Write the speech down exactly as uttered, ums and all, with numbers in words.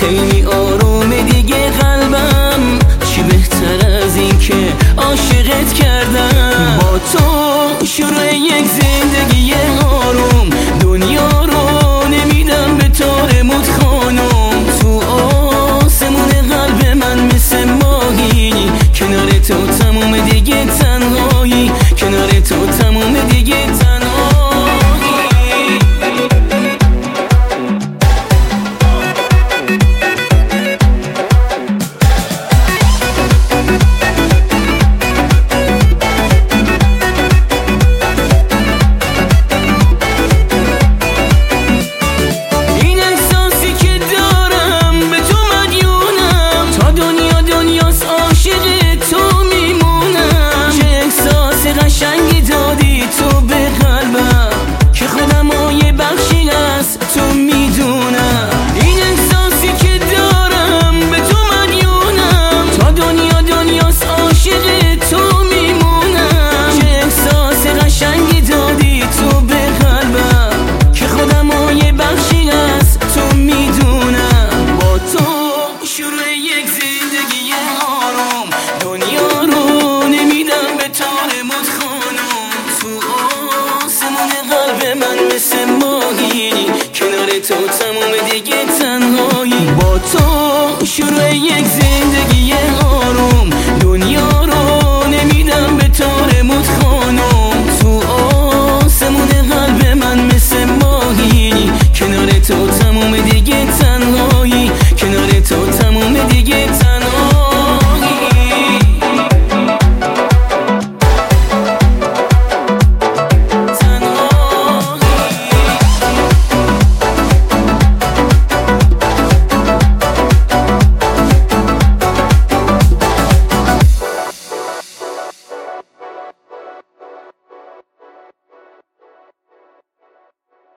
خیلی آرومه دیگه قلبم. چی بهتر از این که عاشقت کردم. با تو شروع یک زندگی آروم، دنیا رو نمیدم به تارموت خانم. تو آسمون قلب من مثل ماهی، کنار تو تموم دیگه تنهایی، کنار تو تموم دیگه تنهایی. قشنگی دادی تو به قلبم که خودم و یه بخشی از تو میدونم. این احساسی که دارم به تو مدیونم، تا دنیا دنیاست عاشق تو میمونم. چه احساس قشنگی دادی تو به قلبم که خودم و یه بخشی از تو میدونم. با تو شروع یک زندگی آروم، دنیا رو نمیدم به تارموت خانم. تو آسمون قلب من مثل ماهی، کنار تو تموم دیگه تنهایی. با تو شروع یک زندگی